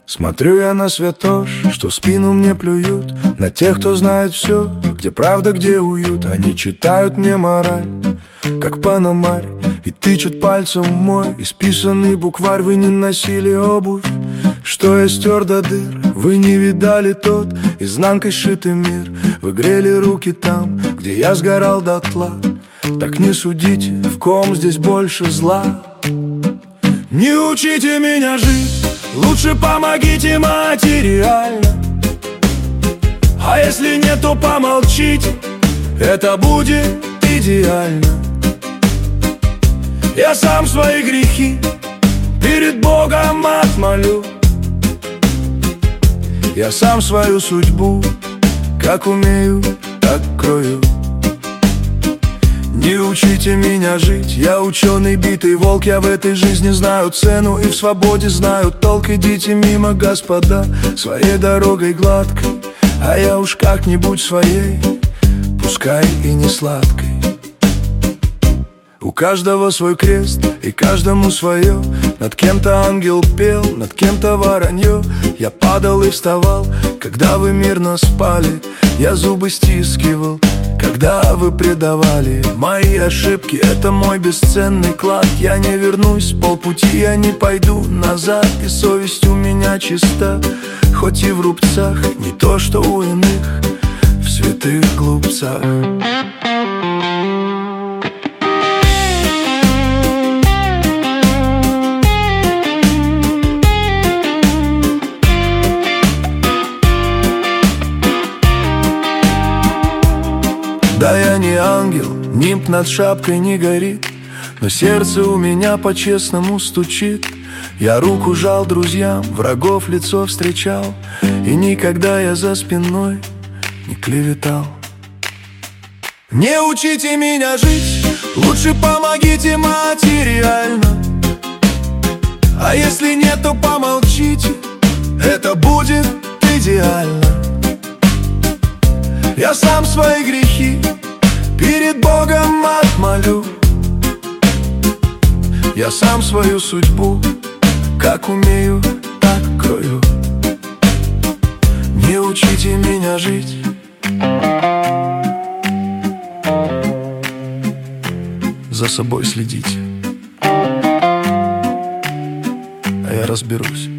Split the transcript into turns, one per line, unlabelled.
Смотрю я на святош, что в спину мне плюют, на тех, кто знает все, где правда, где уют. Они читают мне мораль, как Пономарь, и тычут пальцем в мой исписанный букварь. Вы не носили обувь, что я стер до дыр. Вы не видали тот изнанкой сшитый мир. Вы грели руки там, где я сгорал дотла. Так не судите, в ком здесь больше зла. Не учите меня жить, лучше помогите материально. А если нет, то помолчите, это будет идеально. Я сам свои грехи перед Богом отмолю. Я сам свою судьбу, как умею, так крою. Не учите меня жить, я ученый битый волк. Я в этой жизни знаю цену и в свободе знаю толк. Идите мимо, господа, своей дорогой гладкой, а я уж как-нибудь своей, пускай и не сладкой. У каждого свой крест и каждому свое. Над кем-то ангел пел, над кем-то воронье. Я падал и вставал, когда вы мирно спали. Я зубы стискивал, когда вы предавали. Мои ошибки — это мой бесценный клад. Я не вернусь, полпути я не пойду назад. И совесть у меня чиста, хоть и в рубцах, не то что у иных в святых глупцах. Да я не ангел, нимб над шапкой не горит, но сердце у меня по-честному стучит. Я руку жал друзьям, врагов лицо встречал, и никогда я за спиной не клеветал. Не учите меня жить, лучше помогите материально. А если нет, то помолчите, это будет идеально. Я сам свои грехи перед Богом отмолю. Я сам свою судьбу, как умею, так крою. Не учите меня жить, за собой следите, а я разберусь.